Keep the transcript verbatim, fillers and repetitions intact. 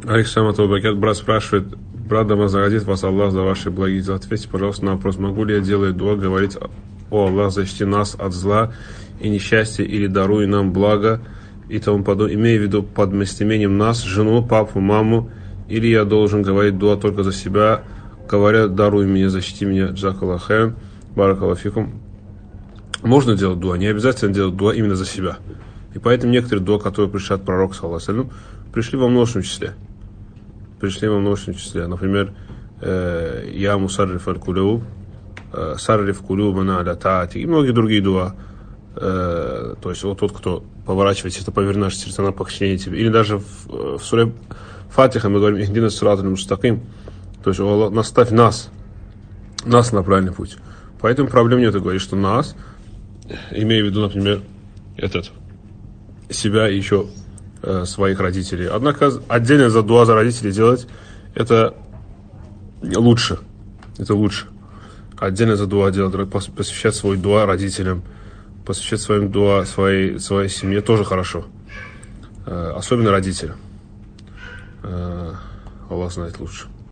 Александр Бакет, брат спрашивает: брат, да вознаградит вас Аллах за ваши благие дела. Ответьте, пожалуйста, на вопрос: могу ли я, делая дуа, говорить: о Аллах, защити нас от зла и несчастья, или даруй нам благо и тому подобное, имея в виду под местоимением нас, жену, папу, маму, или я должен говорить дуа только за себя, говоря: даруй мне, защити меня, джзакаллаху хайран, баракаллаху фикум. Можно делать дуа, не обязательно делать дуа именно за себя. И поэтому некоторые дуа, которые пришли от пророка, саллаллаху алейхи ва саллям, пришли во множественном числе. Пришли во множественном числе. Например, «Я мусарриф аль-кулюб», «Сарриф кулюбана аля таати» и многие другие дуа. То есть вот тот, кто поворачивает сердце, поверни наши сердца на покорение тебе. Или даже в, в суре Фатиха мы говорим: «Ихдина сирата аль-мустаким», то есть: Аллах, наставь нас, нас на правильный путь. Поэтому проблем нет, говорить, что нас, имея в виду, например, этот, себя и еще э, своих родителей. Однако отдельно за дуа за родителей делать это лучше. Это лучше. Отдельно за дуа делать, посвящать свой дуа родителям, посвящать своим дуа своей, своей семье тоже хорошо. Э, особенно родителям. Э, Аллах знает лучше.